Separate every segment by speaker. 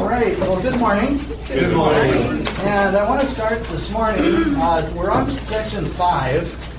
Speaker 1: right. Well, good morning.
Speaker 2: Good morning.
Speaker 1: And I want to start this morning. We're on section 5.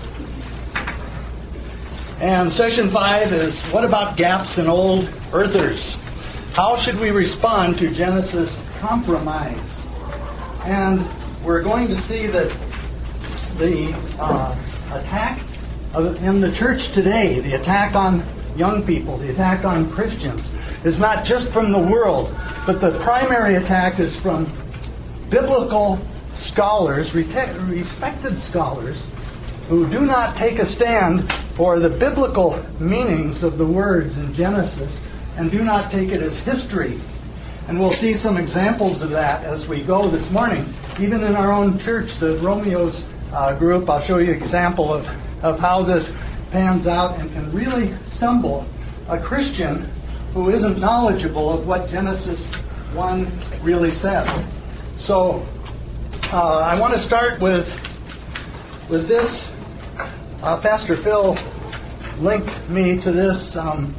Speaker 1: And section 5 is, what about gaps in old earthers? How should we respond to Genesis compromise? And we're going to see that the attack in the church today, the attack on young people, the attack on Christians, is not just from the world, but the primary attack is from biblical scholars, respected scholars, who do not take a stand for the biblical meanings of the words in Genesis and do not take it as history. And we'll see some examples of that as we go this morning. Even in our own church, the Romeo's group, I'll show you an example of how this pans out and can really stumble a Christian who isn't knowledgeable of what Genesis 1 really says. So I want to start with this. Pastor Phil linked me to this from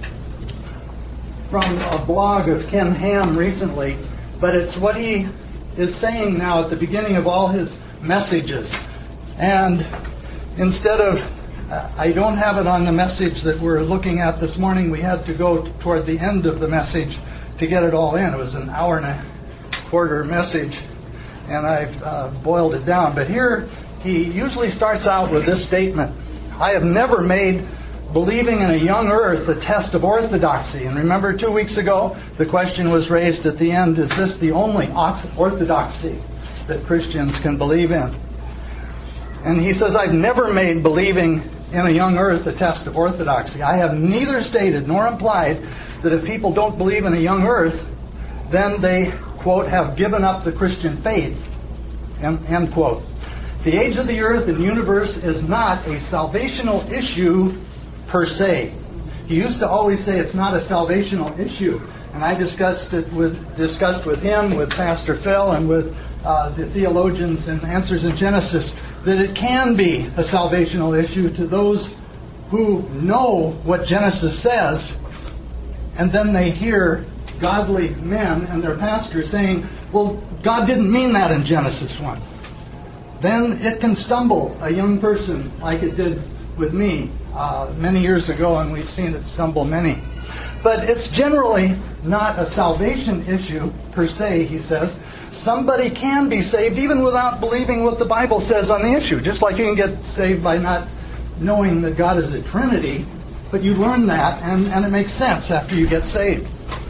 Speaker 1: a blog of Ken Ham recently, but it's what he is saying now at the beginning of all his messages. And instead of, I don't have it on the message that we're looking at this morning. We had to go toward the end of the message to get it all in. It was an hour and a quarter message, and I've boiled it down. But here, he usually starts out with this statement: I have never made believing in a young earth a test of orthodoxy. And remember 2 weeks ago, the question was raised at the end, is this the only orthodoxy that Christians can believe in? And he says, I've never made believing in a young earth a test of orthodoxy. I have neither stated nor implied that if people don't believe in a young earth, then they, quote, have given up the Christian faith, end quote. The age of the earth and universe is not a salvational issue per se. He used to always say it's not a salvational issue. And I discussed with him, with Pastor Phil, and with the theologians in Answers in Genesis, that it can be a salvational issue to those who know what Genesis says, and then they hear godly men and their pastors saying, well, God didn't mean that in Genesis 1. Then it can stumble a young person like it did with me many years ago, and we've seen it stumble many. But it's generally not a salvation issue per se, he says. Somebody can be saved even without believing what the Bible says on the issue. Just like you can get saved by not knowing that God is a Trinity, but you learn that, and it makes sense after you get saved.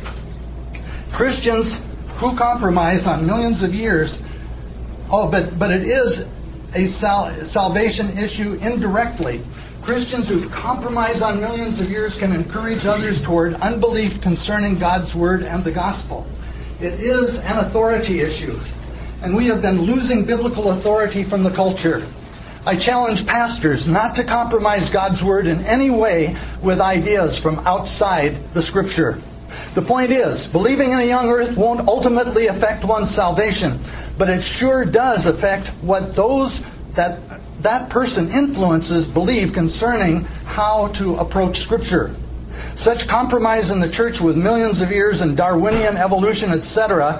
Speaker 1: Christians who compromise on millions of years, but it is a salvation issue indirectly. Christians who compromise on millions of years can encourage others toward unbelief concerning God's Word and the Gospel. It is an authority issue, and we have been losing biblical authority from the culture. I challenge pastors not to compromise God's Word in any way with ideas from outside the Scripture. The point is, believing in a young earth won't ultimately affect one's salvation, but it sure does affect what those that person influences believe concerning how to approach Scripture. Such compromise in the church with millions of years and Darwinian evolution, etc.,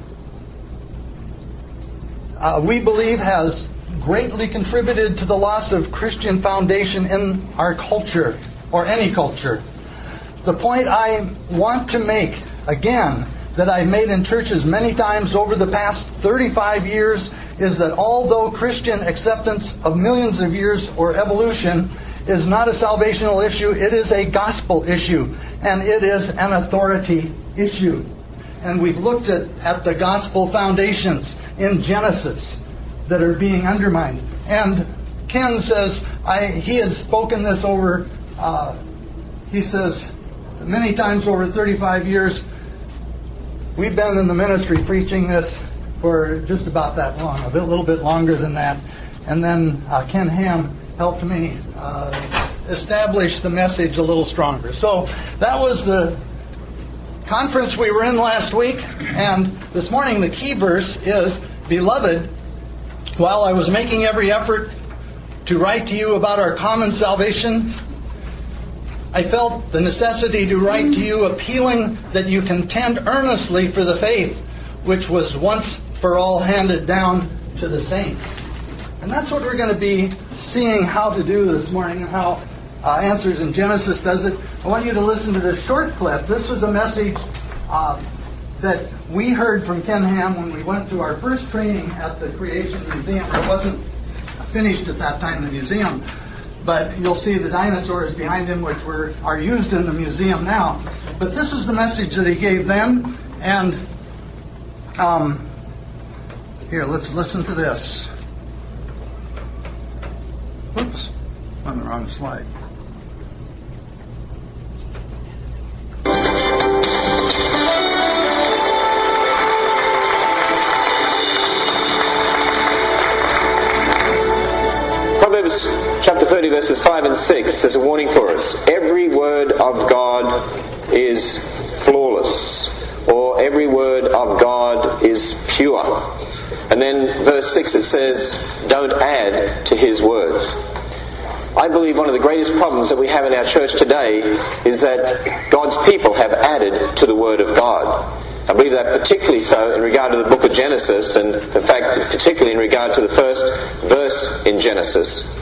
Speaker 1: we believe has greatly contributed to the loss of Christian foundation in our culture, or any culture. The point I want to make, again, that I've made in churches many times over the past 35 years, is that although Christian acceptance of millions of years or evolution is not a salvational issue, it is a gospel issue, and it is an authority issue. And we've looked at the gospel foundations in Genesis that are being undermined. And Ken says, he had spoken this over, he says, many times over 35 years. We've been in the ministry preaching this for just about that long, a little bit longer than that. And then Ken Ham helped me establish the message a little stronger. So that was the conference we were in last week. And this morning the key verse is, Beloved, while I was making every effort to write to you about our common salvation, I felt the necessity to write to you appealing that you contend earnestly for the faith which was once for all handed down to the saints. And that's what we're going to be seeing how to do this morning, and how Answers in Genesis does it. I want you to listen to this short clip. This was a message that we heard from Ken Ham when we went to our first training at the Creation Museum. It wasn't finished at that time, the museum, but you'll see the dinosaurs behind him, which are used in the museum now. But this is the message that he gave then, and here, let's listen to this. Whoops, on the wrong slide.
Speaker 2: Proverbs chapter 30 verses 5 and 6 is a warning for us. Every word of God is flawless, or every word of God is pure. And then verse 6 it says, don't add to his word. I believe one of the greatest problems that we have in our church today is that God's people have added to the word of God. I believe that particularly so in regard to the book of Genesis, and in fact particularly in regard to the first verse in Genesis.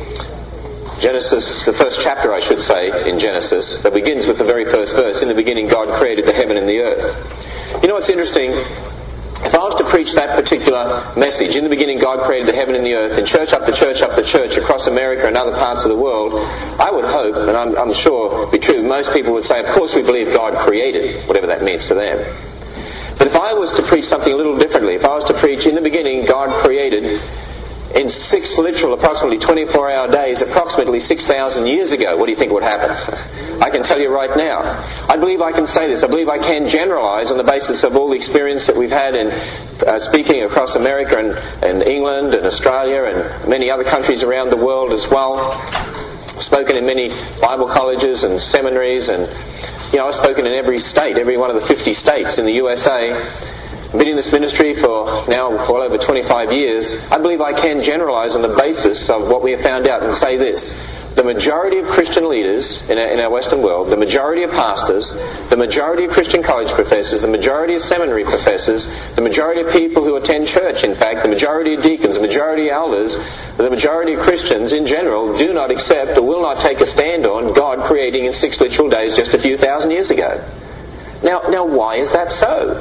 Speaker 2: Genesis, the first chapter I should say in Genesis, that begins with the very first verse. In the beginning God created the heaven and the earth. You know what's interesting? If I was to preach that particular message, in the beginning God created the heaven and the earth, in church after church after church across America and other parts of the world, I would hope, and I'm sure it'd be true, most people would say, of course we believe God created, whatever that means to them. But if I was to preach something a little differently, if I was to preach, in the beginning God created, in 6 literal, approximately 24-hour days, approximately 6,000 years ago, what do you think would happen? I can tell you right now. I believe I can say this. I believe I can generalize on the basis of all the experience that we've had in speaking across America and England and Australia and many other countries around the world as well. I've spoken in many Bible colleges and seminaries, and I've spoken in every state, every one of the 50 states in the USA. I've been in this ministry for now well over 25 years. I believe I can generalize on the basis of what we have found out and say this. The majority of Christian leaders in our Western world, the majority of pastors, the majority of Christian college professors, the majority of seminary professors, the majority of people who attend church, in fact, the majority of deacons, the majority of elders, the majority of Christians in general do not accept or will not take a stand on God creating in 6 literal days just a few thousand years ago. Now why is that so?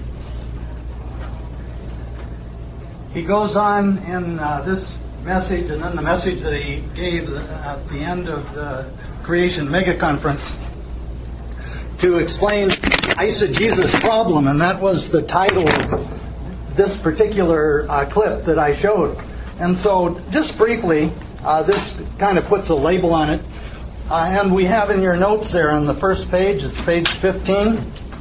Speaker 1: He goes on in this message, and then the message that he gave at the end of the Creation Mega Conference, to explain eisegesis problem, and that was the title of this particular clip that I showed. And so, just briefly, this kind of puts a label on it, and we have in your notes there on the first page, it's page 15,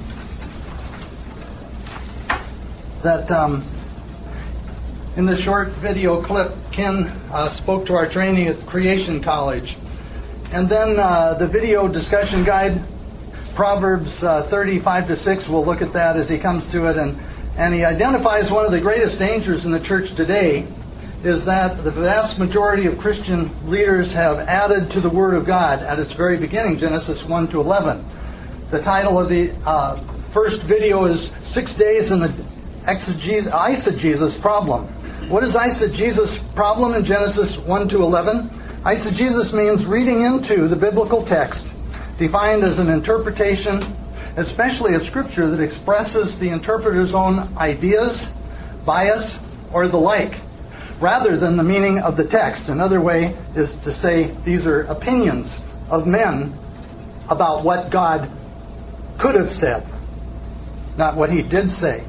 Speaker 1: that in the short video clip, Ken spoke to our training at Creation College. And then the video discussion guide, Proverbs 35-6, we'll look at that as he comes to it. And he identifies one of the greatest dangers in the church today is that the vast majority of Christian leaders have added to the Word of God at its very beginning, Genesis 1-11. The title of the first video is 6 Days in the Eisegesis Problem. What is eisegesis problem in Genesis 1-11? Eisegesis means reading into the biblical text, defined as an interpretation, especially of Scripture, that expresses the interpreter's own ideas, bias, or the like, rather than the meaning of the text. Another way is to say these are opinions of men about what God could have said, not what He did say.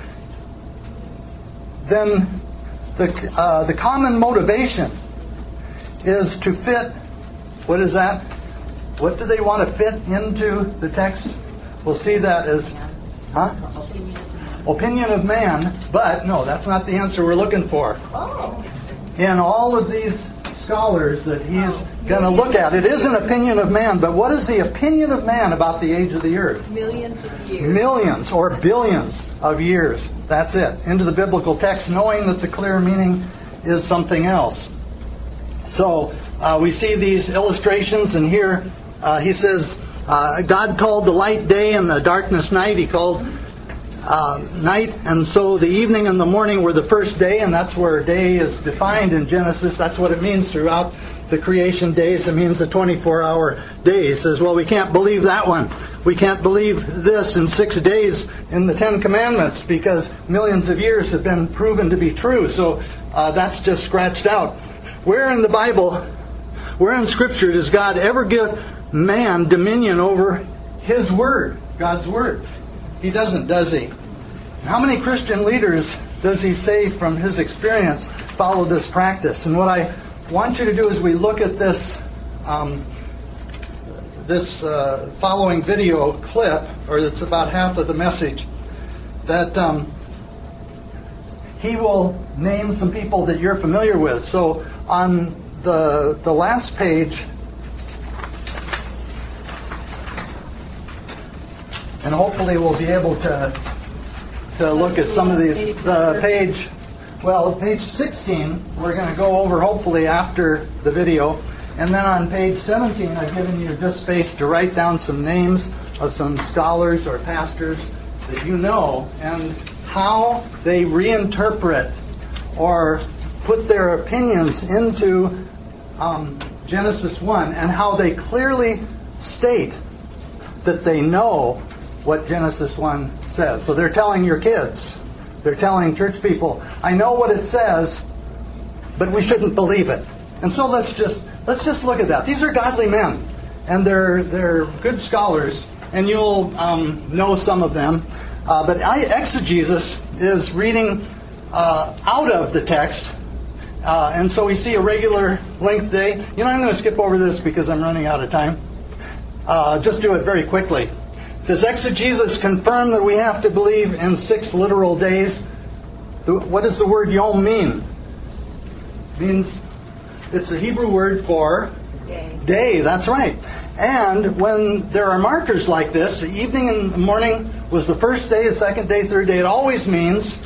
Speaker 1: Then the common motivation is to fit, what is that? What do they want to fit into the text? We'll see that as, opinion of man, but no, that's not the answer we're looking for. In all of these scholars that he's going to look at, it is an opinion of man, but what is the opinion of man about the age of the earth?
Speaker 3: Millions of years.
Speaker 1: Millions or billions of years. That's it. Into the biblical text, knowing that the clear meaning is something else. So we see these illustrations, and here he says, God called the light day and the darkness night. He called night, and so the evening and the morning were the first day, and that's where day is defined in Genesis. That's what it means throughout the creation days. It means a 24-hour day. He says, well, we can't believe that one. We can't believe this in 6 days in the Ten Commandments because millions of years have been proven to be true. So that's just scratched out. Where in the Bible, where in Scripture does God ever give man dominion over His Word, God's Word? He doesn't, does He? How many Christian leaders does He say from His experience follow this practice? And what I want you to do as we look at this following video clip, or it's about half of the message, that he will name some people that you're familiar with. So on the last page, and hopefully we'll be able to look at some of these. Page 16, we're going to go over hopefully after the video. And then on page 17, I've given you just space to write down some names of some scholars or pastors that you know and how they reinterpret or put their opinions into Genesis 1 and how they clearly state that they know what Genesis 1 says. So they're telling your kids, they're telling church people, I know what it says, but we shouldn't believe it. And so let's just look at that. These are godly men, and they're good scholars, and you'll know some of them. But exegesis is reading out of the text, and so we see a regular length day. You know, I'm going to skip over this because I'm running out of time. Just do it very quickly. Does exegesis confirm that we have to believe in 6 literal days? What does the word yom mean? It means it's a Hebrew word for day. That's right. And when there are markers like this, the evening and the morning was the first day, the second day, third day. It always means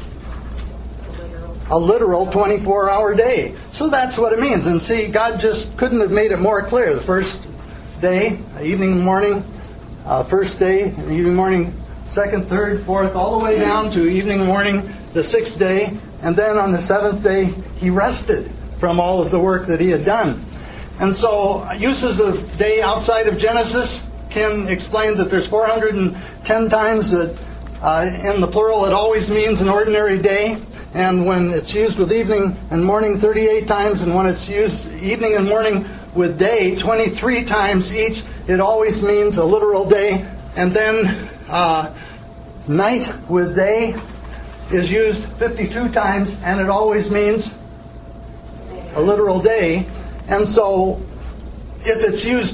Speaker 1: a literal 24-hour day. So that's what it means. And see, God just couldn't have made it more clear. The first day, evening, morning, first day, evening, morning, second, third, fourth, all the way down to evening, morning, the 6th day. And then on the 7th day, He rested from all of the work that He had done. And so uses of day outside of Genesis can explain that there's 410 times that in the plural it always means an ordinary day. And when it's used with evening and morning, 38 times. And when it's used evening and morning with day, 23 times each, it always means a literal day. And then night with day is used 52 times, and it always means a literal day. And so if it's used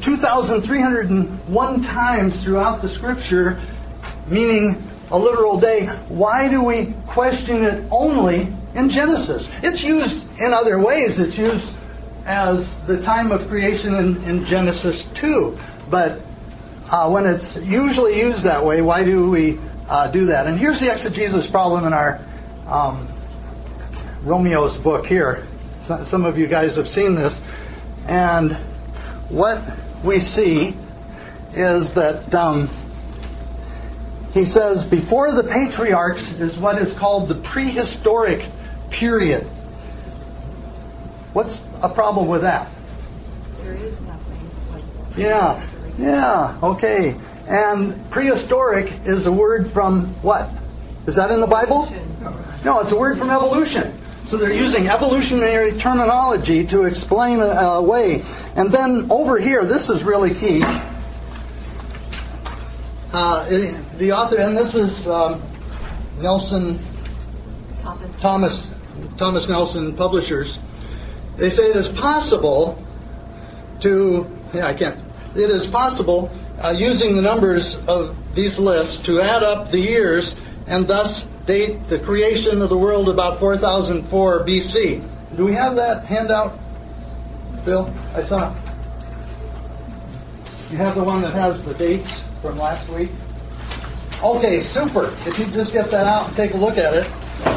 Speaker 1: 2,301 times throughout the Scripture, meaning a literal day, why do we question it only in Genesis? It's used in other ways. It's used as the time of creation in Genesis 2. But when it's usually used that way, why do we do that? And here's the exegesis problem in our Romeo's book here. Some of you guys have seen this. And what we see is that he says before the patriarchs is what is called the prehistoric period. What's a problem with that?
Speaker 3: There is nothing like
Speaker 1: prehistory. Yeah, okay. And prehistoric is a word from what? Is that in the Bible? No, it's a word from evolution. So they're using evolutionary terminology to explain away. And then over here, this is really key. The author, and this is Thomas Nelson Publishers. They say it is possible using the numbers of these lists to add up the years and thus date the creation of the world about 4004 BC. Do we have that handout, Phil? I saw. You have the one that has the dates from last week? Okay, super. If you just get that out and take a look at it.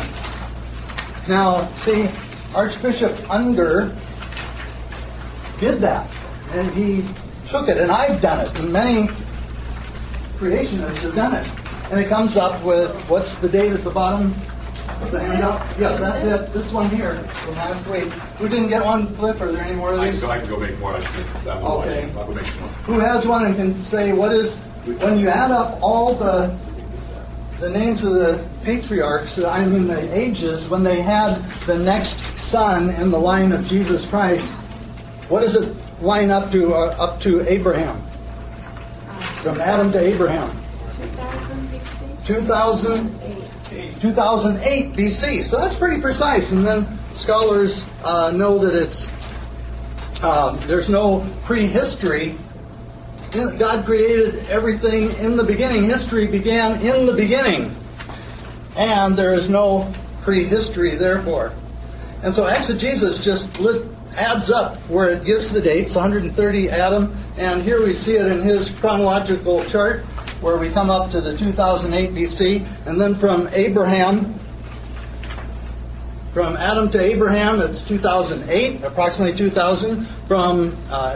Speaker 1: Now, see, Archbishop Unger did that. And he took it, and I've done it, and many creationists have done it. And it comes up with, what's the date at the bottom of the handout? Yes, that's it. This one here from last week. Who didn't get one, Cliff? Are there any more of these?
Speaker 4: I can go make more.
Speaker 1: Okay. Who has one and can say, what is, when you add up all the names of the patriarchs, the ages, when they had the next son in the line of Jesus Christ, what does it line up to Abraham? From Adam to Abraham. 2008 BC. So that's pretty precise. And then scholars know that it's there's no prehistory. God created everything in the beginning. History began in the beginning. And there is no prehistory, therefore. And so exegesis just adds up where it gives the dates, 130 Adam. And here we see it in his chronological chart, where we come up to the 2008 BC. And then from Adam to Abraham, it's 2008, approximately 2000. From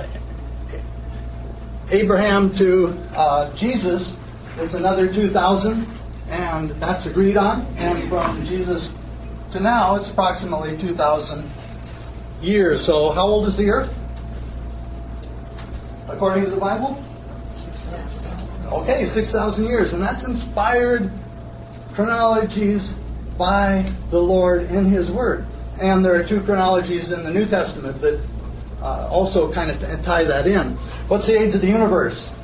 Speaker 1: Abraham to Jesus, it's another 2000, and that's agreed on. And from Jesus to now, it's approximately 2,000 years. So how old is the earth? According to the Bible? Okay, 6,000 years. And that's inspired chronologies by the Lord in His Word. And there are two chronologies in the New Testament that also kind of tie that in. What's the age of the universe?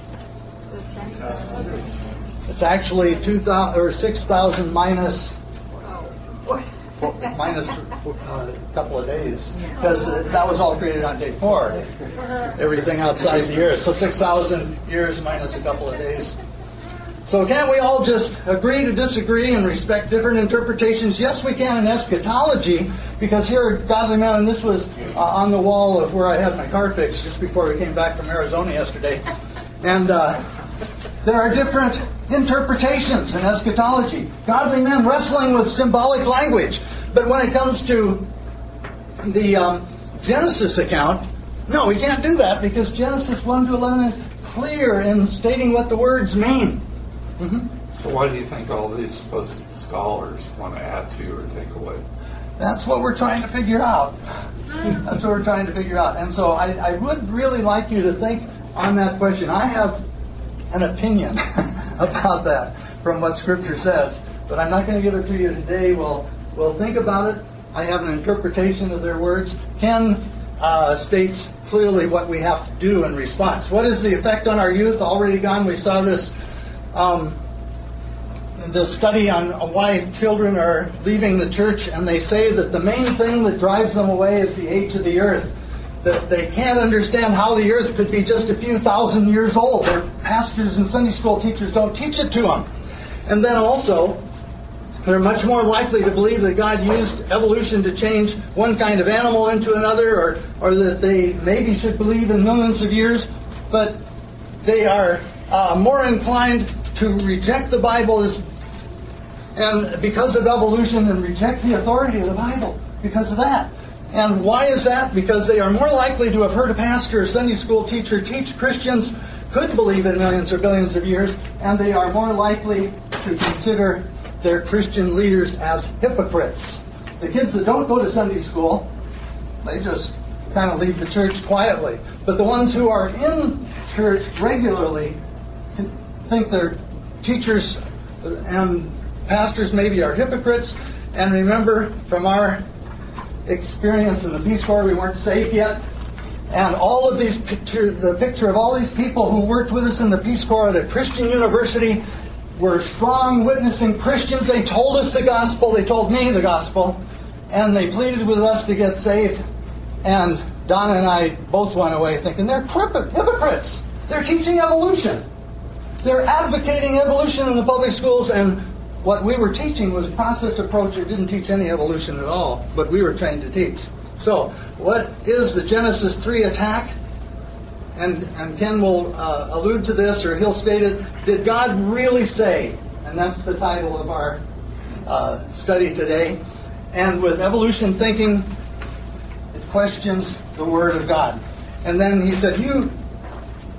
Speaker 1: It's actually 6,000 minus a couple of days, because that was all created on day 4. Everything outside the earth. So 6,000 years minus a couple of days. So can't we all just agree to disagree and respect different interpretations? Yes, we can in eschatology, because here at Godly Man, and this was on the wall of where I had my car fixed just before we came back from Arizona yesterday. And there are different interpretations in eschatology. Godly men wrestling with symbolic language. But when it comes to the Genesis account, no, we can't do that, because Genesis 1 to 11 is clear in stating what the words mean. Mm-hmm.
Speaker 5: So why do you think all these supposed scholars want to add to or take away?
Speaker 1: That's what we're trying to figure out. That's what we're trying to figure out. And so I would really like you to think on that question. I have an opinion about that from what Scripture says, but I'm not going to give it to you today. We'll think about it. I have an interpretation of their words. Ken states clearly what we have to do in response. What is the effect on our youth? Already gone. We saw this the study on why children are leaving the church, and they say that the main thing that drives them away is the age of the earth. That they can't understand how the earth could be just a few thousand years old. Their pastors and Sunday school teachers don't teach it to them. And then also, they're much more likely to believe that God used evolution to change one kind of animal into another, or that they maybe should believe in millions of years, but they are more inclined to reject the Bible and because of evolution, and reject the authority of the Bible because of that. And why is that? Because they are more likely to have heard a pastor or Sunday school teacher teach Christians could believe in millions or billions of years, and they are more likely to consider their Christian leaders as hypocrites. The kids that don't go to Sunday school, they just kind of leave the church quietly. But the ones who are in church regularly think their teachers and pastors maybe are hypocrites. And remember, from our experience in the Peace Corps, we weren't saved yet. And all of these the picture of all these people who worked with us in the Peace Corps at a Christian university were strong, witnessing Christians. They told us the gospel. They told me the gospel. And they pleaded with us to get saved. And Donna and I both went away thinking, they're hypocrites. They're teaching evolution. They're advocating evolution in the public schools, and what we were teaching was process approach. It didn't teach any evolution at all, but we were trained to teach. So, what is the Genesis 3 attack? And Ken will allude to this, or he'll state it. Did God really say? And that's the title of our study today. And with evolution thinking, it questions the Word of God. And then he said, you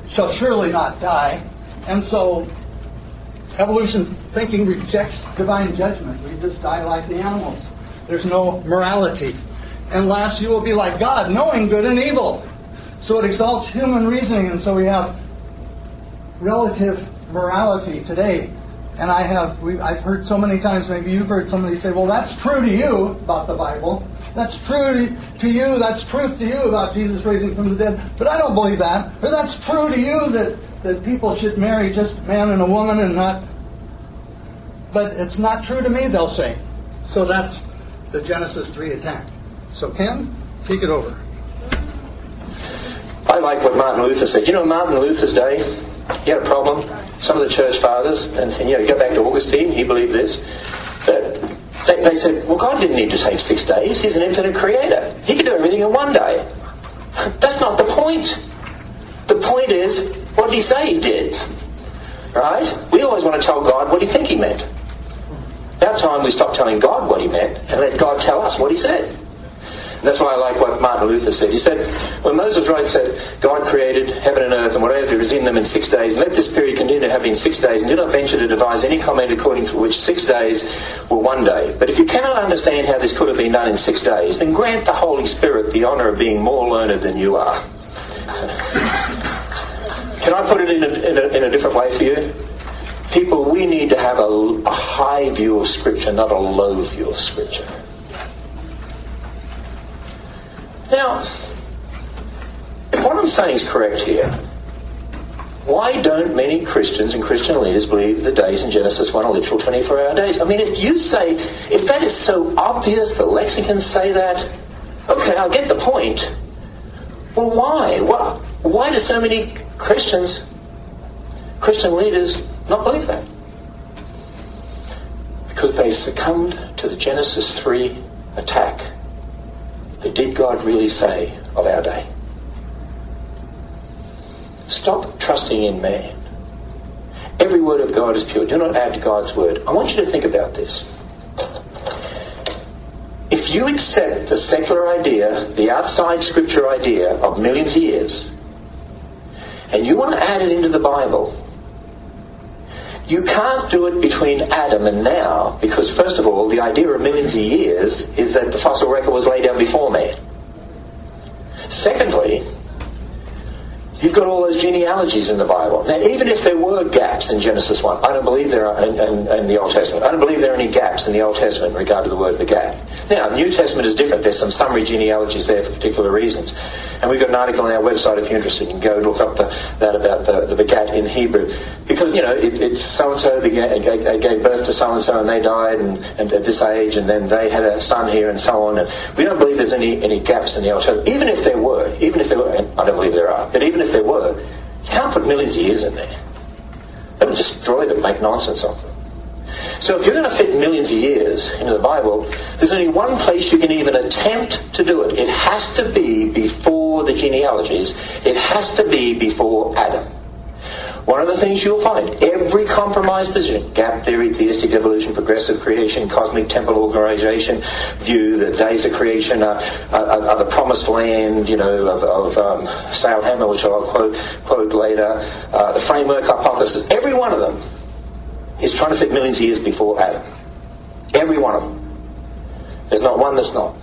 Speaker 1: shall surely not die. And so evolution thinking rejects divine judgment. We just die like the animals. There's no morality. And last, you will be like God, knowing good and evil. So it exalts human reasoning, and so we have relative morality today. And I've heard so many times, maybe you've heard somebody say, well, that's true to you about the Bible. That's true to you. That's truth to you about Jesus raising from the dead. But I don't believe that. Or that's true to you that people should marry just a man and a woman and not... But it's not true to me, they'll say. So that's the Genesis 3 attack. So Ken, take it over.
Speaker 4: I like what Martin Luther said. You know, Martin Luther's day, he had a problem. Some of the church fathers, and you go back to Augustine, he believed this, that they said, well, God didn't need to take 6 days. He's an infinite creator. He could do everything in one day. That's not the point. The point is, what did he say he did? Right? We always want to tell God what he think he meant. About time we stop telling God what he meant and let God tell us what he said. And that's why I like what Martin Luther said. He said, when Moses wrote, said, God created heaven and earth and whatever is in them in 6 days, and let this period continue to have been 6 days, and do not venture to devise any comment according to which 6 days were 1 day. But if you cannot understand how this could have been done in 6 days, then grant the Holy Spirit the honour of being more learned than you are. Can I put it in a different way for you? People, we need to have a high view of Scripture, not a low view of Scripture. Now, if what I'm saying is correct here, why don't many Christians and Christian leaders believe the days in Genesis 1 are literal 24-hour days? I mean, if that is so obvious, the lexicons say that, okay, I'll get the point. Well, why? Why do so many Christian leaders not believe that? Because they succumbed to the Genesis 3 attack. Did God really say of our day? Stop trusting in man. Every word of God is pure. Do not add to God's word. I want you to think about this. If you accept the secular idea, the outside scripture idea of millions of years, and you want to add it into the Bible, you can't do it between Adam and now, because first of all, the idea of millions of years is that the fossil record was laid down before man. Secondly, you've got all those genealogies in the Bible. Now, even if there were gaps in Genesis 1, I don't believe there are in the Old Testament. I don't believe there are any gaps in the Old Testament in regard to the word begat. Now, New Testament is different. There's some summary genealogies there for particular reasons. And we've got an article on our website if you're interested. You can go look up that about the begat in Hebrew. Because, it's so-and-so gave birth to so-and-so and they died and at this age and then they had a son here and so on. And we don't believe there's any gaps in the Old Testament. Even if there were, and I don't believe there are, but even if there were, you can't put millions of years in there. That would destroy them, make nonsense of them. So if you're going to fit millions of years into the Bible, there's only one place you can even attempt to do it. It has to be before the genealogies. It has to be before Adam. One of the things you'll find, every compromise position, gap theory, theistic evolution, progressive creation, cosmic temporal organization view, the days of creation are the promised land, of Sale Hammer, which I'll quote later, the framework hypothesis, every one of them is trying to fit millions of years before Adam. Every one of them. There's not one that's not.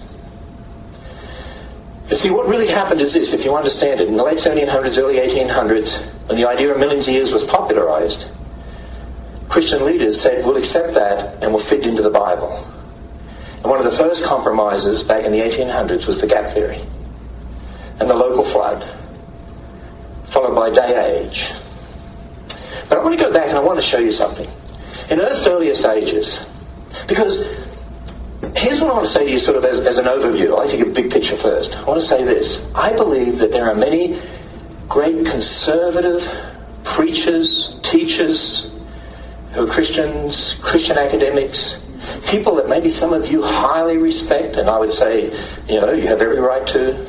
Speaker 4: You see, what really happened is this, if you understand it. In the late 1700s, early 1800s, when the idea of millions of years was popularized, Christian leaders said, we'll accept that and we'll fit into the Bible. And one of the first compromises back in the 1800s was the gap theory and the local flood, followed by day age. But I want to go back and I want to show you something. In Earth's earliest ages, because here's what I want to say to you sort of as an overview. I like to give a big picture first. I want to say this. I believe that there are many great conservative preachers, teachers, who are Christians, Christian academics, people that maybe some of you highly respect, and I would say, you have every right to.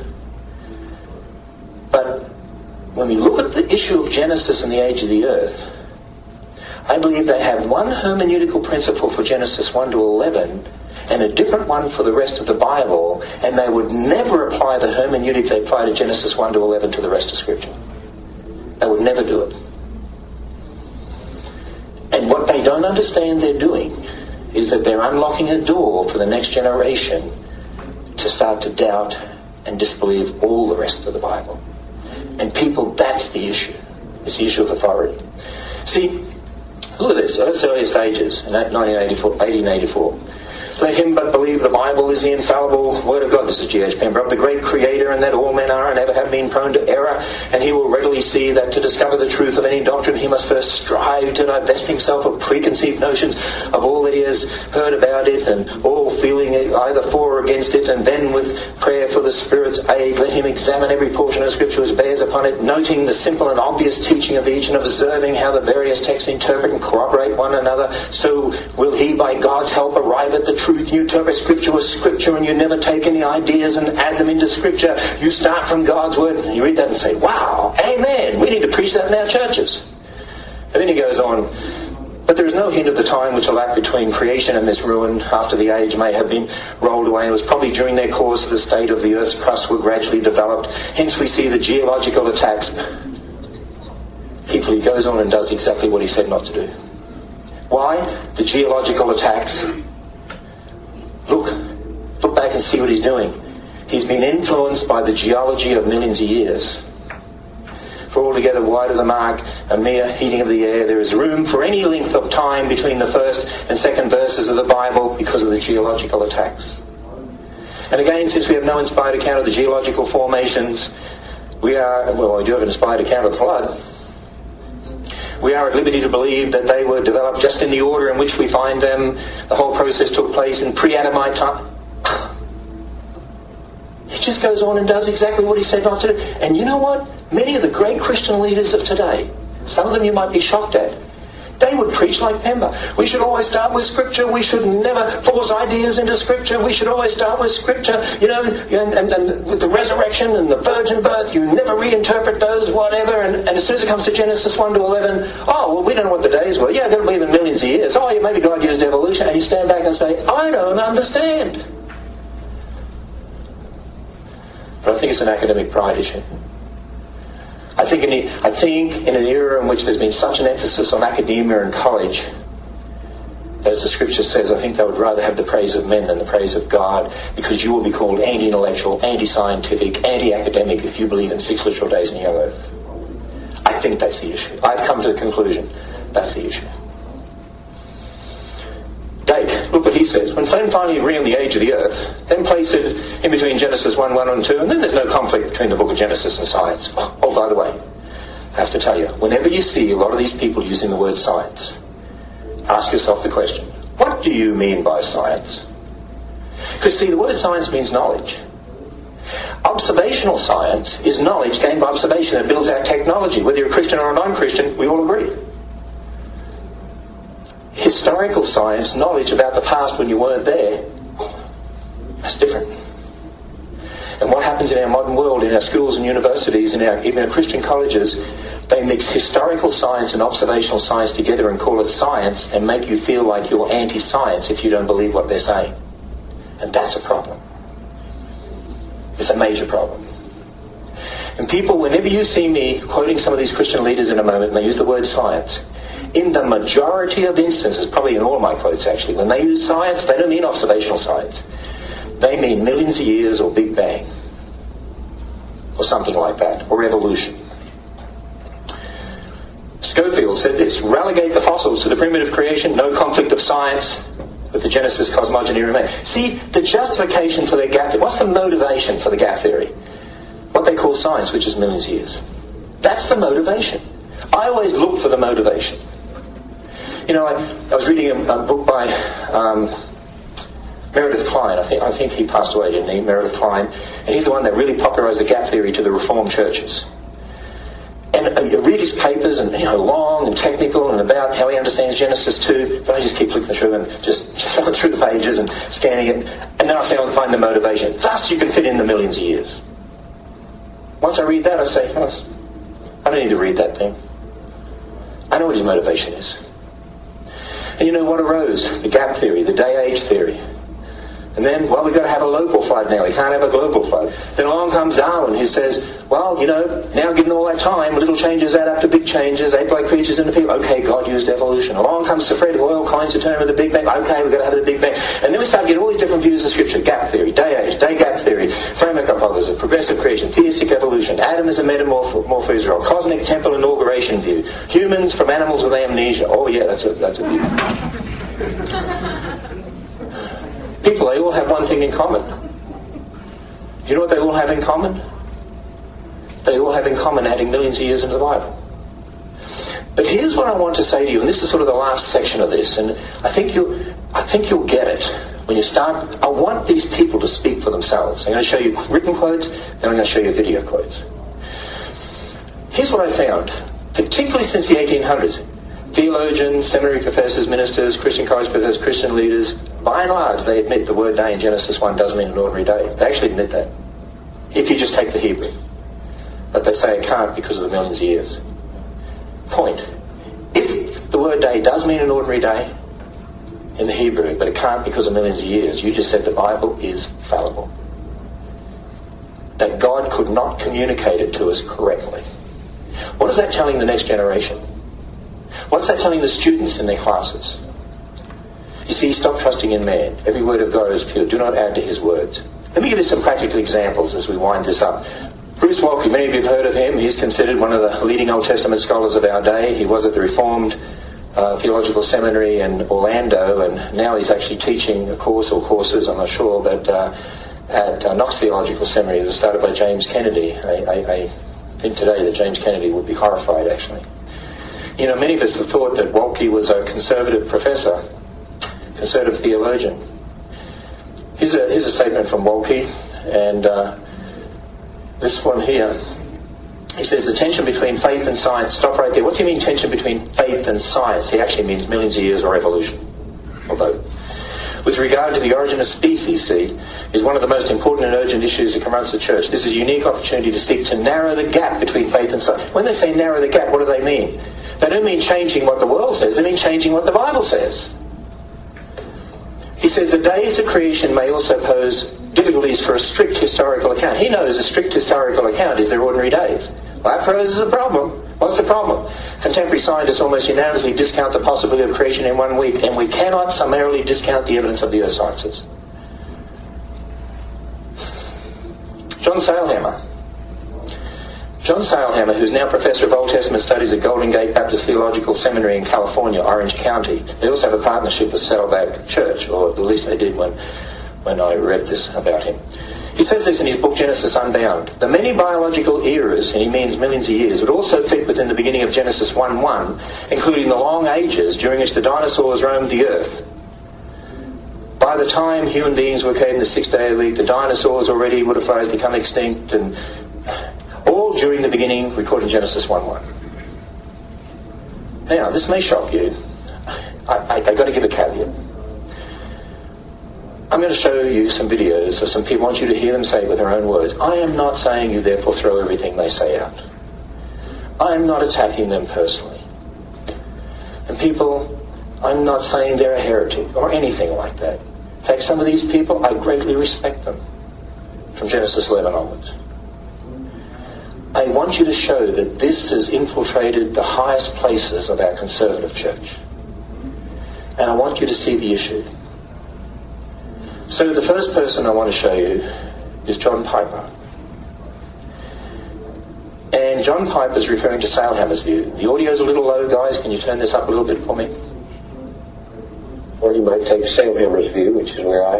Speaker 4: But when we look at the issue of Genesis and the age of the earth, I believe they have one hermeneutical principle for Genesis 1 to 11 and a different one for the rest of the Bible, and they would never apply the hermeneutic they apply to Genesis 1 to 11 to the rest of Scripture. They would never do it. And what they don't understand they're doing is that they're unlocking a door for the next generation to start to doubt and disbelieve all the rest of the Bible. And people, that's the issue. It's the issue of authority. See, look at this. At its earliest stages, in 1884. Let him but believe the Bible is the infallible Word of God. This is G.H. Pembroke, the great Creator, and that all men are and ever have been prone to error. And he will readily see that to discover the truth of any doctrine, he must first strive to divest himself of preconceived notions of all that he has heard about it, and all feeling either for or against it. And then, with prayer for the Spirit's aid, let him examine every portion of Scripture which bears upon it, noting the simple and obvious teaching of each, and observing how the various texts interpret and corroborate one another. So will he, by God's help, arrive at the truth. You interpret Scripture with Scripture, and you never take any ideas and add them into Scripture. You start from God's Word, and you read that and say, wow, amen, we need to preach that in our churches. And then he goes on, but there is no hint of the time which elapsed between creation and this ruin, after the age may have been rolled away. And it was probably during their course that the state of the earth's crust were gradually developed. Hence we see the geological attacks. He goes on and does exactly what he said not to do. Why? The geological attacks. Look back and see what he's doing. He's been influenced by the geology of millions of years. For altogether wide of the mark, a mere heating of the air, there is room for any length of time between the first and second verses of the Bible because of the geological attacks. And again, since we have no inspired account of the geological formations, we do have an inspired account of the flood. We are at liberty to believe that they were developed just in the order in which we find them. The whole process took place in pre-Adamite time. He just goes on and does exactly what he said not to do. And you know what? Many of the great Christian leaders of today, some of them you might be shocked at, they would preach like Pemba. We should always start with Scripture. We should never force ideas into Scripture. We should always start with Scripture. And with the resurrection and the virgin birth, you never reinterpret those, whatever. And as soon as it comes to Genesis 1 to 11, oh, well, we don't know what the days were. Yeah, they'll believe in millions of years. Oh, yeah, maybe God used evolution. And you stand back and say, I don't understand. But I think it's an academic pride issue. I think in an era in which there's been such an emphasis on academia and college, as the Scripture says, I think they would rather have the praise of men than the praise of God, because you will be called anti-intellectual, anti-scientific, anti-academic if you believe in 6 literal days in the young earth. I think that's the issue. I've come to the conclusion that's the issue. Date. Look what he says. When Flynn finally agreed on the age of the earth, then place it in between Genesis 1:1 and 2, and then there's no conflict between the book of Genesis and science. Oh, by the way, I have to tell you, whenever you see a lot of these people using the word science, ask yourself the question, what do you mean by science? Because see, the word science means knowledge. Observational science is knowledge gained by observation that builds our technology. Whether you're a Christian or a non-Christian, we all agree. Historical science, knowledge about the past when you weren't there, that's different. And what happens in our modern world, in our schools and universities, even our Christian colleges, they mix historical science and observational science together and call it science and make you feel like you're anti-science if you don't believe what they're saying. And that's a problem. It's a major problem. And people, whenever you see me quoting some of these Christian leaders in a moment, and they use the word science, in the majority of instances, probably in all of my quotes actually, when they use science, they don't mean observational science. They mean millions of years or Big Bang. Or something like that. Or evolution. Schofield said this, relegate the fossils to the primitive creation, no conflict of science with the Genesis cosmogony remain. See, the justification for their gap theory, what's the motivation for the gap theory? What they call science, which is millions of years. That's the motivation. I always look for the motivation. You know, I was reading a book by Meredith Kline. I think he passed away, didn't he? Meredith Kline. And he's the one that really popularised the gap theory to the Reformed churches. And you read his papers, and long and technical, and about how he understands Genesis 2. But I just keep flicking through and just going through the pages and scanning it. And then I find the motivation. Thus, you can fit in the millions of years. Once I read that, I say, I don't need to read that thing. I know what his motivation is. And you know what arose? The gap theory, the day-age theory. And then, well, we've got to have a local flood now. We can't have a global flood. Then along comes Darwin, who says, well, now given all that time, little changes add up to big changes, ape-like creatures into people. Okay, God used evolution. Along comes Sir Fred Hoyle, coins the term of the Big Bang. Okay, we've got to have the Big Bang. And then we start getting all these different views of Scripture. Gap theory, day age, day gap theory, framework hypothesis, progressive creation, theistic evolution, Adam as a metamorph for Israel, cosmic temple inauguration view, humans from animals with amnesia. Oh yeah, that's a view. People, they all have one thing in common. Do you know what they all have in common? They all have in common adding millions of years into the Bible. But here's what I want to say to you, and this is sort of the last section of this, and I think you'll get it when you start. I want these people to speak for themselves. I'm going to show you written quotes, then I'm going to show you video quotes. Here's what I found, particularly since the 1800s. Theologians, seminary professors, ministers, Christian college professors, Christian leaders, by and large, they admit the word day in Genesis 1 doesn't mean an ordinary day. They actually admit that, if you just take the Hebrew. But they say it can't because of the millions of years. Point. If the word day does mean an ordinary day in the Hebrew, but it can't because of millions of years, you just said the Bible is fallible. That God could not communicate it to us correctly. What is that telling the next generation? What's that telling the students in their classes? You see, stop trusting in man. Every word of God is pure. Do not add to his words. Let me give you some practical examples as we wind this up. Bruce Waltke, many of you have heard of him. He's considered one of the leading Old Testament scholars of our day. He was at the Reformed Theological Seminary in Orlando, and now he's actually teaching a course or courses, I'm not sure, but at Knox Theological Seminary that was started by James Kennedy. I think today that James Kennedy would be horrified, actually. Many of us have thought that Waltke was a conservative professor, conservative theologian. Here's a statement from Waltke, and this one here. He says, the tension between faith and science. Stop right there. What's he mean, tension between faith and science? He actually means millions of years or evolution, or both. With regard to the origin of species seed, is one of the most important and urgent issues that confronts the church. This is a unique opportunity to seek to narrow the gap between faith and science. When they say narrow the gap, what do they mean? They don't mean changing what the world says. They mean changing what the Bible says. He says the days of creation may also pose difficulties for a strict historical account. He knows a strict historical account is their ordinary days. Well, that poses a problem. What's the problem? Contemporary scientists almost unanimously discount the possibility of creation in 1 week, and we cannot summarily discount the evidence of the earth sciences. John Sailhammer, who's now Professor of Old Testament Studies at Golden Gate Baptist Theological Seminary in California, Orange County. They also have a partnership with Saddleback Church, or at least they did when I read this about him. He says this in his book Genesis Unbound. The many biological eras, and he means millions of years, would also fit within the beginning of Genesis 1:1, including the long ages during which the dinosaurs roamed the earth. By the time human beings were created in the 6th day of the week, the dinosaurs already would have become extinct, and all during the beginning recorded in Genesis 1:1. Now, this may shock you. I've got to give a caveat. I'm going to show you some videos of some people. I want you to hear them say it with their own words. I am not saying you therefore throw everything they say out. I am not attacking them personally. And people, I'm not saying they're a heretic or anything like that. In fact, some of these people, I greatly respect them from Genesis 11 onwards. I want you to show that this has infiltrated the highest places of our conservative church. And I want you to see the issue. So the first person I want to show you is John Piper. And John Piper is referring to Sailhammer's view. The audio's a little low, guys. Can you turn this up a little bit for me?
Speaker 6: Or you might take Sailhammer's view, which is where I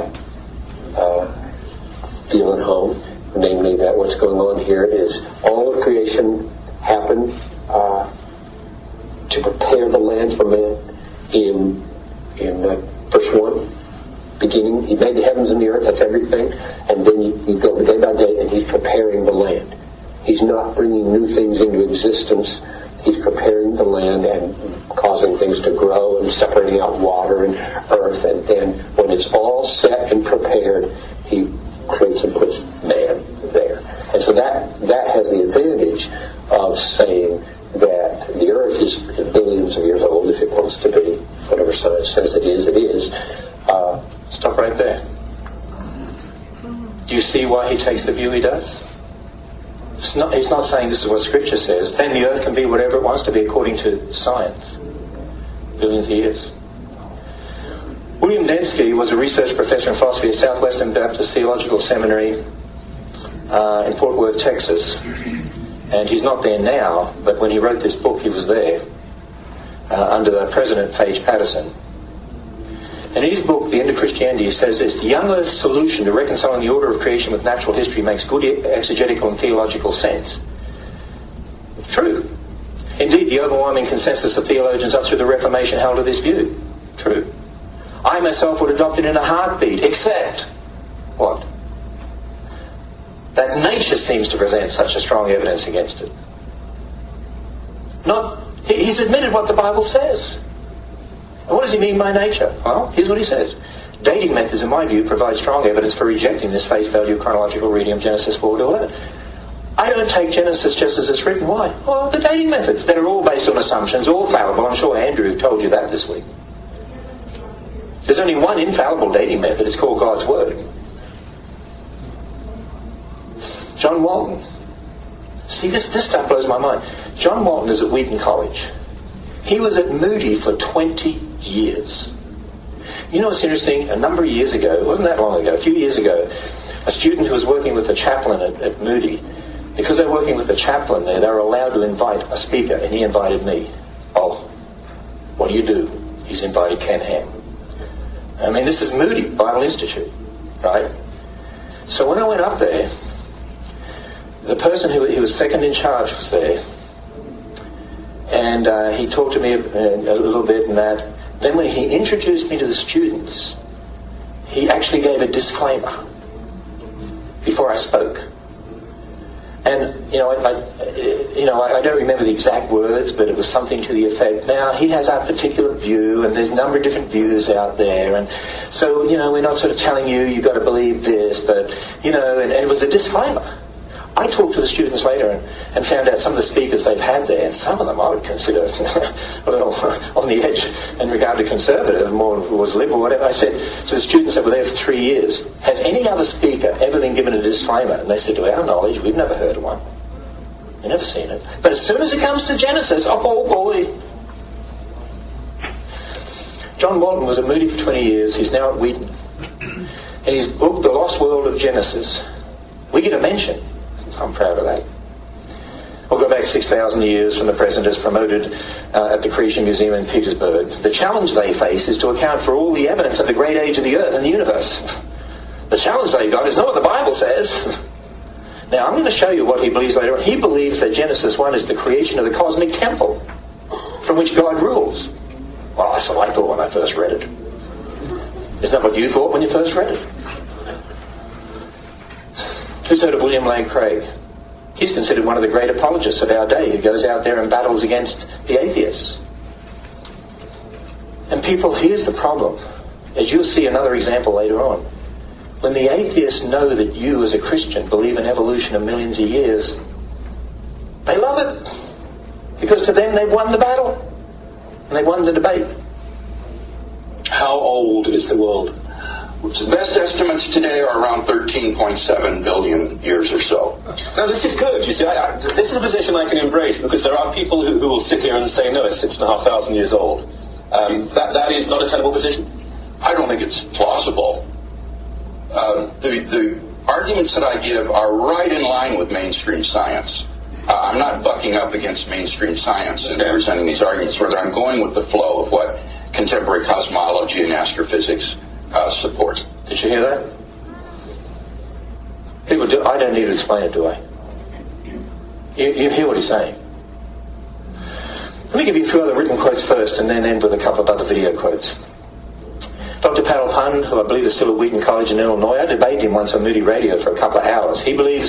Speaker 6: feel at home. Namely, that what's going on here is all of creation happened to prepare the land for man in verse 1. Beginning, he made the heavens and the earth, that's everything, and then you go day by day and he's preparing the land. He's not bringing new things into existence. He's preparing the land and causing things to grow and separating out water and earth, and then when it's all set and prepared, he creates and puts man there. And so that has the advantage of saying that the earth is billions of years old, if it wants to be. Whatever science says it is, it is.
Speaker 4: Stop right there. Do you see why he takes the view he does? He's not saying this is what Scripture says. Then the earth can be whatever it wants to be according to science. Billions of years. William Dembski was a research professor in philosophy at Southwestern Baptist Theological Seminary in Fort Worth, Texas. And he's not there now, but when he wrote this book, he was there under the President Page Patterson. And in his book, The End of Christianity, he says this: the young earth's solution to reconciling the order of creation with natural history makes good exegetical and theological sense. True. Indeed, the overwhelming consensus of theologians up through the Reformation held to this view. True. I myself would adopt it in a heartbeat, except what? That nature seems to present such a strong evidence against it. He's admitted what the Bible says. And what does he mean by nature? Well, here's what he says. Dating methods, in my view, provide strong evidence for rejecting this face value chronological reading of Genesis 4 to 11. I don't take Genesis just as it's written. Why? Well, the dating methods. They're all based on assumptions, all fallible. I'm sure Andrew told you that this week. There's only one infallible dating method. It's called God's Word. John Walton. See, this stuff blows my mind. John Walton is at Wheaton College. He was at Moody for 20 years. You know what's interesting? A number of years ago, it wasn't that long ago, a few years ago, a student who was working with the chaplain at Moody, because they're working with the chaplain there, they were allowed to invite a speaker, and he invited me. Oh, what do? He's invited Ken Ham. I mean, this is Moody Bible Institute, right? So when I went up there, the person who was second in charge was there, and he talked to me a little bit and that. Then when he introduced me to the students, he actually gave a disclaimer before I spoke. And, I don't remember the exact words, but it was something to the effect, now, he has our particular view, and there's a number of different views out there, and so, we're not sort of telling you've got to believe this, but, and it was a disclaimer. I talked to the students later and found out some of the speakers they've had there, and some of them I would consider a little on the edge in regard to conservative, more was liberal, whatever. I said to the students that were there for 3 years, has any other speaker ever been given a disclaimer? And they said, to our knowledge, we've never heard of one. We've never seen it. But as soon as it comes to Genesis, oh boy. John Walton was at Moody for 20 years. He's now at Wheaton. In his book, The Lost World of Genesis, we get a mention. I'm proud of that. We'll go back 6,000 years from the present as promoted at the Creation Museum in Petersburg. The challenge they face is to account for all the evidence of the great age of the earth and the universe. The challenge they got is not what the Bible says. Now, I'm going to show you what he believes later on. He believes that Genesis 1 is the creation of the cosmic temple from which God rules. Well, that's what I thought when I first read it. Isn't that what you thought when you first read it? Who's heard of William Lane Craig? He's considered one of the great apologists of our day, who goes out there and battles against the atheists. And people, here's the problem. As you'll see another example later on. When the atheists know that you, as a Christian, believe in evolution of millions of years, they love it. Because to them, they've won the battle. And they've won the debate.
Speaker 7: How old is the world?
Speaker 8: The best estimates today are around 13.7 billion years or so.
Speaker 7: Now, this is good. You see, this is a position I can embrace, because there are people who will sit here and say, no, it's 6,500 years old. That is not a tenable position.
Speaker 8: I don't think it's plausible. The arguments that I give are right in line with mainstream science. I'm not bucking up against mainstream science in presenting these arguments. Rather, I'm going with the flow of what contemporary cosmology and astrophysics supports.
Speaker 4: Did you hear that? People do. I don't need to explain it, do I? You hear what he's saying. Let me give you a few other written quotes first, and then end with a couple of other video quotes. Dr. Padel Pun, who I believe is still at Wheaton College in Illinois, I debated him once on Moody Radio for a couple of hours. He believes,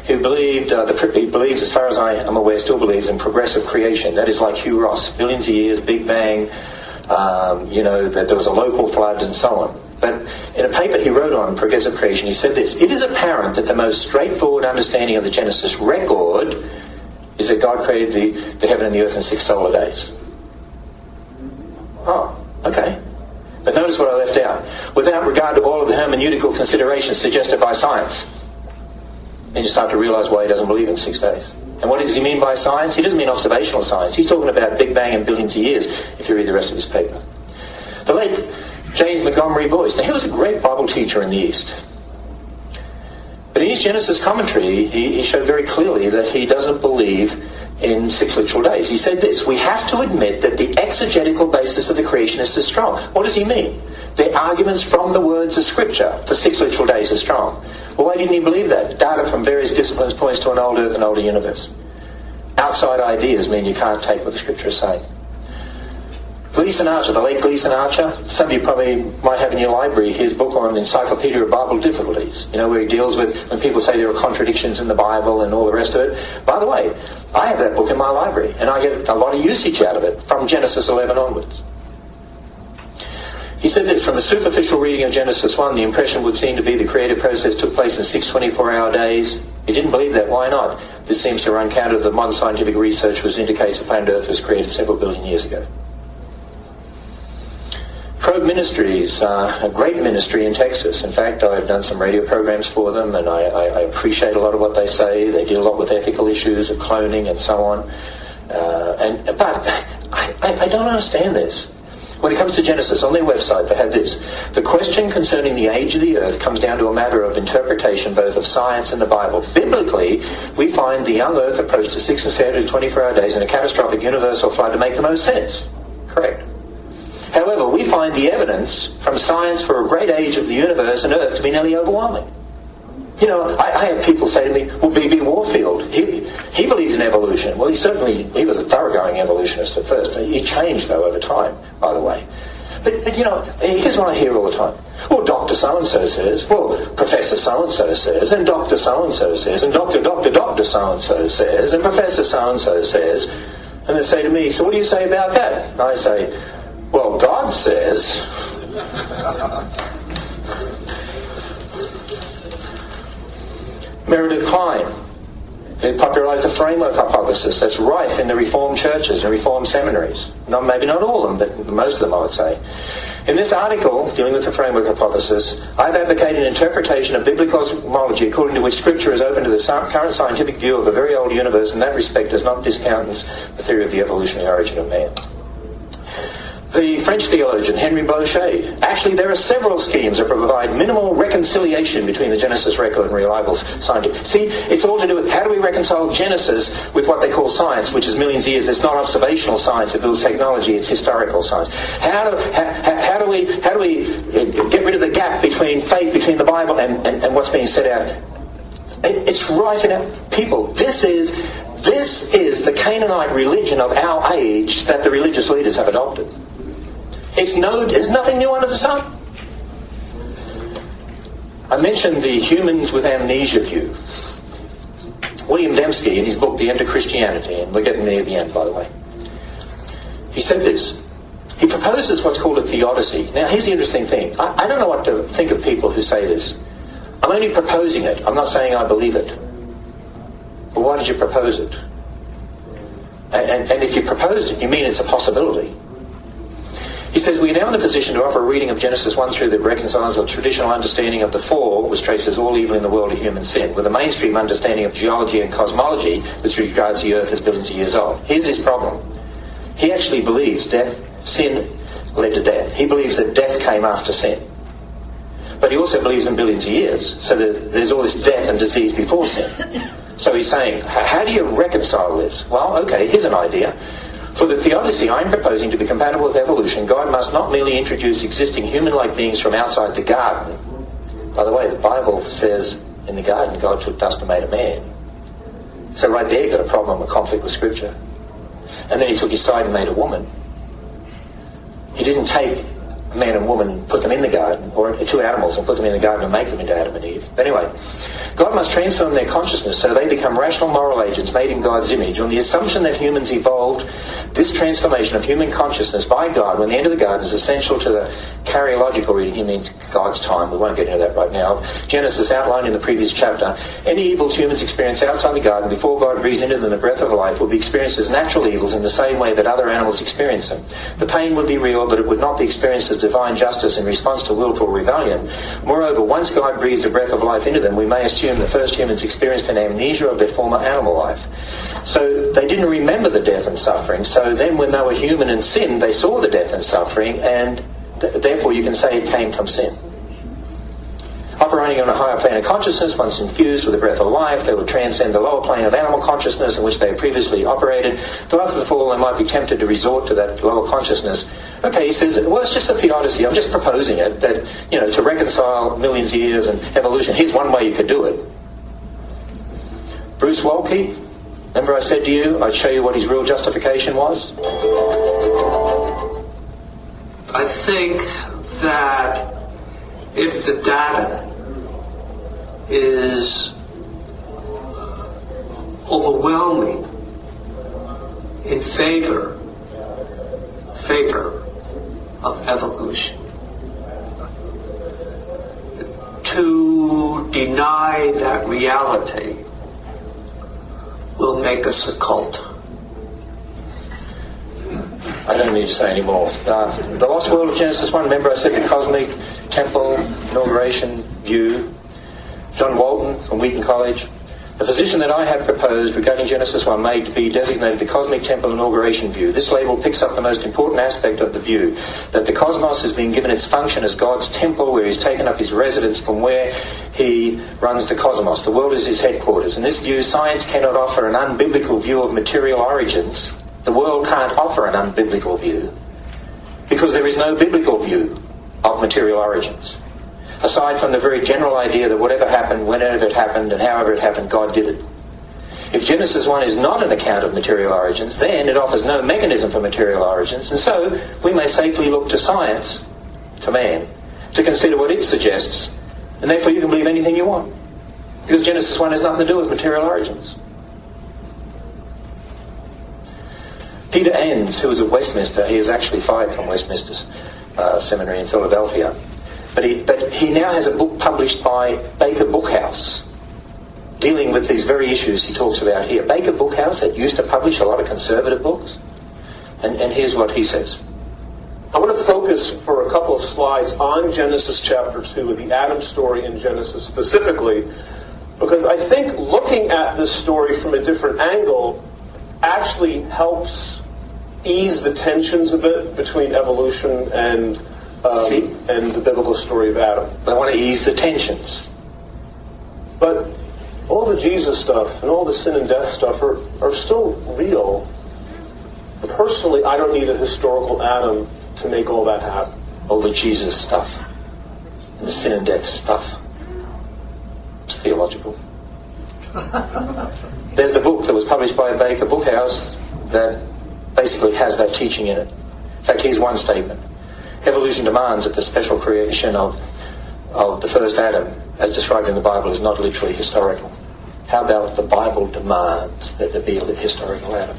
Speaker 4: as far as I am aware, still believes in progressive creation. That is like Hugh Ross, billions of years, Big Bang, that there was a local flood and so on. But in a paper he wrote on progressive creation, he said this: it is apparent that the most straightforward understanding of the Genesis record is that God created the heaven and the earth in 6 solar days. Oh, okay. But notice what I left out. Without regard to all of the hermeneutical considerations suggested by science. Then you start to realise why he doesn't believe in 6 days. And what does he mean by science? He doesn't mean observational science. He's talking about Big Bang and billions of years, if you read the rest of his paper. The late James Montgomery Boyce. Now, he was a great Bible teacher in the East. But in his Genesis commentary, he showed very clearly that he doesn't believe in 6 literal days. He said this: we have to admit that the exegetical basis of the creationists is strong. What does he mean? Their arguments from the words of Scripture for 6 literal days are strong. Well, why didn't he believe that? Data from various disciplines points to an old earth and older universe. Outside ideas mean you can't take what the Scripture is saying. Gleason Archer, the late Gleason Archer, some of you probably might have in your library his book on Encyclopedia of Bible Difficulties, where he deals with when people say there are contradictions in the Bible and all the rest of it. By the way, I have that book in my library, and I get a lot of usage out of it from Genesis 11 onwards. He said this: from the superficial reading of Genesis 1, the impression would seem to be the creative process took place in 6 24-hour days. He didn't believe that. Why not? This seems to run counter to the modern scientific research which indicates the planet Earth was created several billion years ago. Probe Ministries, a great ministry in Texas. In fact, I've done some radio programs for them, and I appreciate a lot of what they say. They deal a lot with ethical issues of cloning and so on. But I don't understand this. When it comes to Genesis, on their website they have this: the question concerning the age of the earth comes down to a matter of interpretation both of science and the Bible. Biblically, we find the young earth approach to 6 and 7 to 24-hour days in a catastrophic universal flood to make the most sense. Correct. However, we find the evidence from science for a great age of the universe and earth to be nearly overwhelming. I have people say to me, well, B.B. Warfield, he believed in evolution. Well, he was a thoroughgoing evolutionist at first. He changed, though, over time, by the way. But here's what I hear all the time. Well, Dr. So-and-so says, well, Professor So-and-so says, and Dr. So-and-so says, and Dr. So-and-so says, and Professor So-and-so says. And they say to me, so what do you say about that? And I say, well, God says... Meredith Kline popularised the framework hypothesis that's rife in the Reformed churches and Reformed seminaries. Maybe not all of them, but most of them, I would say. In this article, dealing with the framework hypothesis, I've advocated an interpretation of biblical cosmology according to which Scripture is open to the current scientific view of a very old universe, and in that respect does not discountenance the theory of the evolutionary origin of man. The French theologian Henry Blocher. Actually, there are several schemes that provide minimal reconciliation between the Genesis record and reliable scientific. See, it's all to do with how do we reconcile Genesis with what they call science, which is millions of years. It's not observational science that builds technology; it's historical science. How do we get rid of the gap between faith, between the Bible and what's being said out? It's rife in our people. This is the Canaanite religion of our age that the religious leaders have adopted. There's nothing new under the sun. I mentioned the humans with amnesia view. William Dembski, in his book The End of Christianity, and we're getting near the end, by the way, he said this. He proposes what's called a theodicy. Now, here's the interesting thing. I don't know what to think of people who say this. I'm only proposing it. I'm not saying I believe it. But why did you propose it? And if you proposed it, you mean it's a possibility. He says, we are now in the position to offer a reading of Genesis 1 through that reconciles a traditional understanding of the fall, which traces all evil in the world of human sin, with a mainstream understanding of geology and cosmology, which regards the earth as billions of years old. Here's his problem. He actually believes sin led to death. He believes that death came after sin. But he also believes in billions of years, so that there's all this death and disease before sin. So he's saying, how do you reconcile this? Well, okay, here's an idea. For the theodicy I'm proposing to be compatible with evolution, God must not merely introduce existing human-like beings from outside the garden. By the way, the Bible says in the garden God took dust and made a man. So right there you've got a problem, a conflict with Scripture. And then he took his side and made a woman. He didn't take a man and woman and put them in the garden, or two animals and put them in the garden and make them into Adam and Eve. But anyway, God must transform their consciousness so they become rational moral agents made in God's image. On the assumption that humans evolved, this transformation of human consciousness by God when they enter the garden is essential to the karyological reading. He means God's time. We won't get into that right now. Genesis outlined in the previous chapter. Any evils humans experience outside the garden before God breathes into them the breath of life will be experienced as natural evils in the same way that other animals experience them. The pain would be real, but it would not be experienced as divine justice in response to willful rebellion. Moreover, once God breathed a breath of life into them, we may assume the first humans experienced an amnesia of their former animal life. So they didn't remember the death and suffering. So then when they were human and sinned, they saw the death and suffering, and therefore you can say it came from sin. Operating on a higher plane of consciousness, once infused with the breath of life, they would transcend the lower plane of animal consciousness in which they had previously operated. Though after the fall, they might be tempted to resort to that lower consciousness. Okay, he says, well, it's just a theodicy. I'm just proposing it, that, to reconcile millions of years and evolution. Here's one way you could do it. Bruce Waltke, remember I said to you, I'd show you what his real justification was?
Speaker 9: I think that if the data is overwhelming in favor of evolution, to deny that reality will make us a cult.
Speaker 4: I don't need to say any more. The lost world of Genesis 1, remember I said the cosmic temple inauguration view. John Walton from Wheaton College. The position that I have proposed regarding Genesis 1 may be designated the cosmic temple inauguration view. This label picks up the most important aspect of the view, that the cosmos has been given its function as God's temple, where he's taken up his residence from where he runs the cosmos. The world is his headquarters. In this view, science cannot offer an unbiblical view of material origins. The world can't offer an unbiblical view because there is no biblical view of material origins, aside from the very general idea that whatever happened, whenever it happened, and however it happened, God did it. If Genesis 1 is not an account of material origins, then it offers no mechanism for material origins, and so we may safely look to science, to man, to consider what it suggests, and therefore you can believe anything you want, because Genesis 1 has nothing to do with material origins. Peter Enns, who was at Westminster, he was actually fired from Westminster Seminary in Philadelphia, but he now has a book published by Baker Bookhouse dealing with these very issues he talks about here. Baker Bookhouse, that used to publish a lot of conservative books, and here's what he says.
Speaker 10: I want to focus for a couple of slides on Genesis chapter 2, the Adam story in Genesis specifically, because I think looking at this story from a different angle actually helps ease the tensions a bit between evolution and the biblical story of Adam.
Speaker 4: I want to ease the tensions.
Speaker 10: But all the Jesus stuff and all the sin and death stuff are still real. Personally, I don't need a historical Adam to make all that happen.
Speaker 4: All the Jesus stuff and the sin and death stuff. It's theological. There's the book that was published by Baker Bookhouse that basically has that teaching in it. In fact, here's one statement. Evolution demands that the special creation of the first Adam, as described in the Bible, is not literally historical. How about the Bible demands that there be a historical Adam?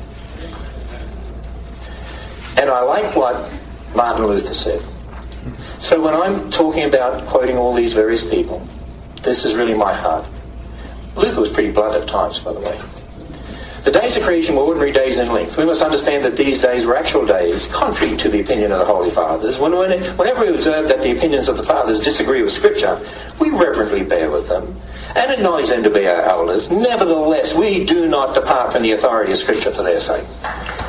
Speaker 4: And I like what Martin Luther said. So when I'm talking about quoting all these various people, this is really my heart. Luther was pretty blunt at times, by the way. The days of creation were ordinary days in length. We must understand that these days were actual days, contrary to the opinion of the Holy Fathers. Whenever we observe that the opinions of the Fathers disagree with Scripture, we reverently bear with them and acknowledge them to be our elders. Nevertheless, we do not depart from the authority of Scripture for their sake.